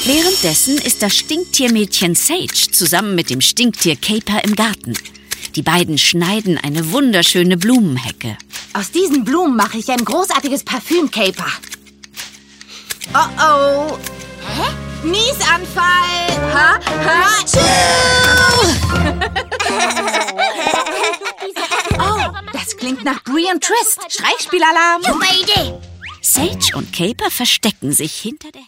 Währenddessen ist das Stinktiermädchen Sage zusammen mit dem Stinktier Caper im Garten. Die beiden schneiden eine wunderschöne Blumenhecke. Aus diesen Blumen mache ich ein großartiges Parfüm, Caper. Oh. Hä? Niesanfall! Ha! Oh, das klingt nach Bree und Trist. Streichspielalarm. Super Idee. Sage und Caper verstecken sich hinter der